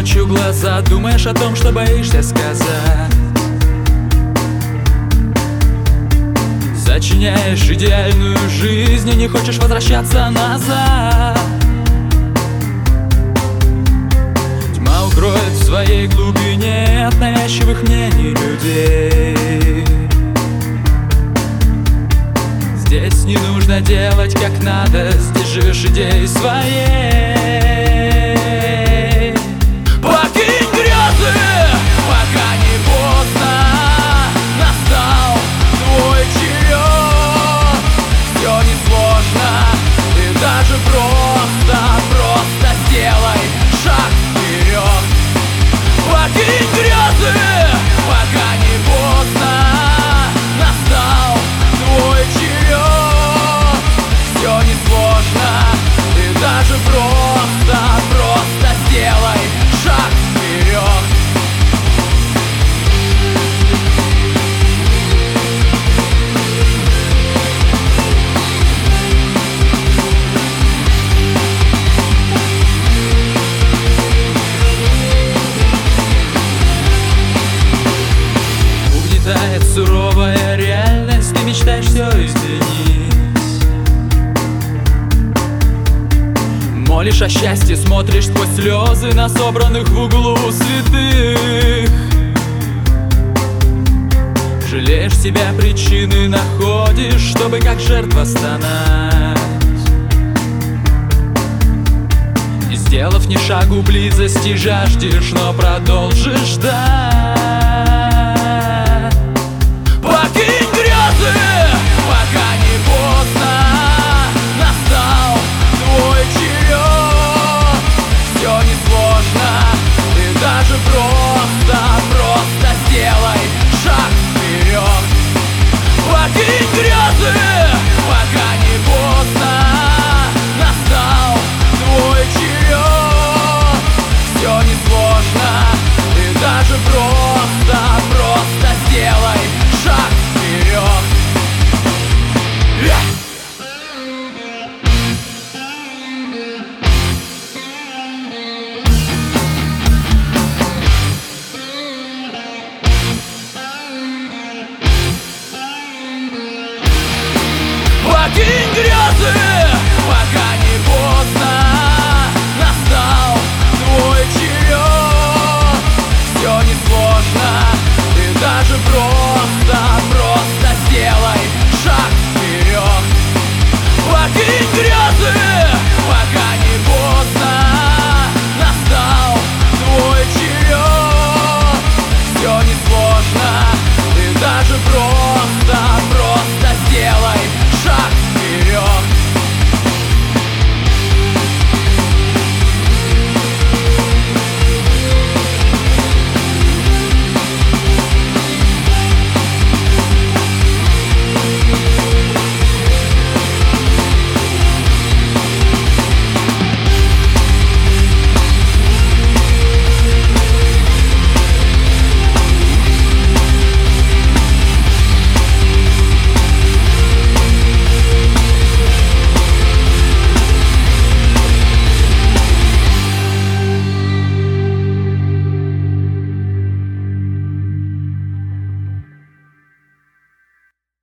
ночью глаза, думаешь о том, что боишься сказать. Сочиняешь идеальную жизнь и не хочешь возвращаться назад. Тьма укроет в своей глубине от навязчивых мнений людей. Здесь не нужно делать как надо, здесь живешь идеей своей. Покинь грезы, пока не поздно, настал твой черед. Все несложно, и даже просто сделай шаг вперед. Покинь грезы, пока не поздно, настал твой черед. Все несложно, и даже просто сделай шаг вперед. Угнетает суровая реальность, ты мечтаешь все изменить. Молишь о счастье, смотришь сквозь слезы на собранных в углу святых. Жалеешь себя, причины находишь, чтобы как жертва стонать. И сделав ни шагу близости, жаждешь, но продолжишь ждать.